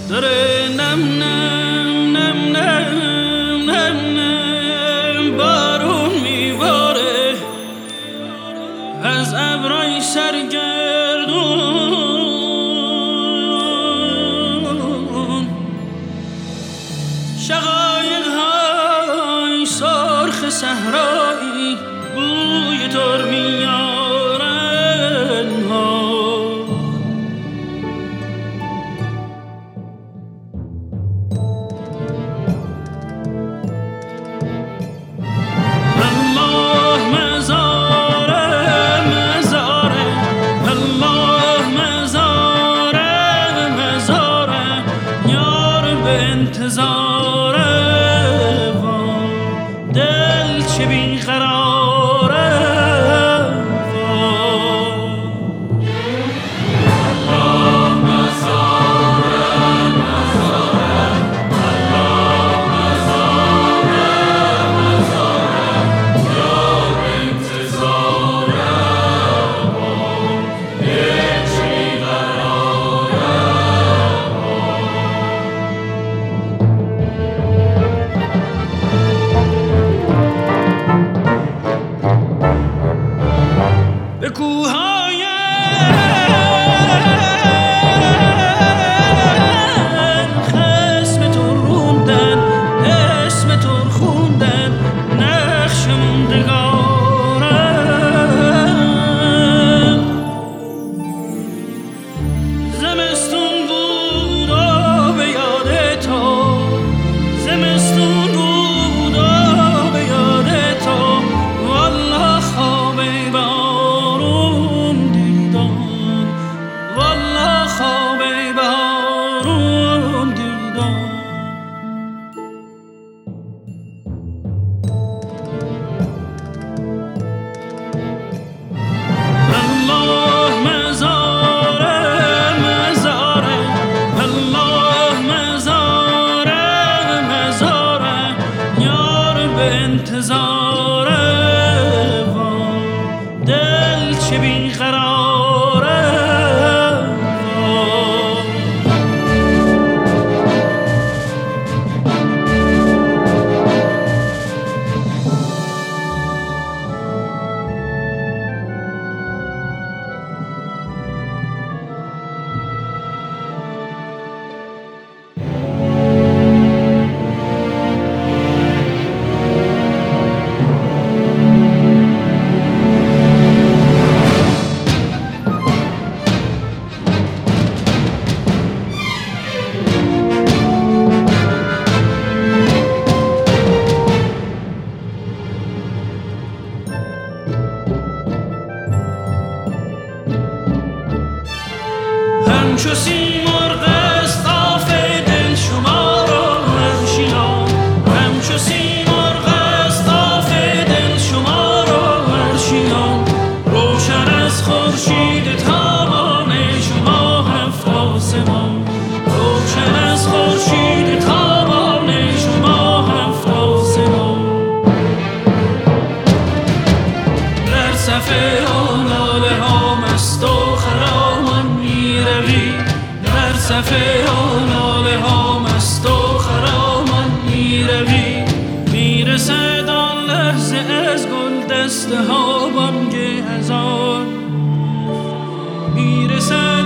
داره نم نم نم نم نم نم بارون میباره از ابرای سرگردون، شقایق های سرخ صحرایی بوی تر میارن ها. انتظاره و دل چه بیقراره و الله مزاره مزاره، الله مزاره مزاره، یار انتظاره و دل چه بیقراره. به کوههای خصم تو روندن، اسم تو خوندن، نقش موندگارم. زمستون بود و به یاد تو، زمستون بود و به یاد تو، والله خواب بارون دیدم، والله خواب بارون دیدم. الله مزاره مزاره، الله مزاره مزاره، یار به انتظاره و دل چه بیقراره و همچو سیمرغ قاف دل شما را هرشیان، همچو سیمرغ قاف دل شما را هرشیان، روشن از خورشید تابان شما هفت آسمان، روشن از خورشید تابان شما هفت آسمان. در صف آن لاله ها مست و خرامان میروی، در صف آن لاله ها مست و خرامان میروی، میرسد آن لحظه از گل دسته ها بانگ اذان، میرسد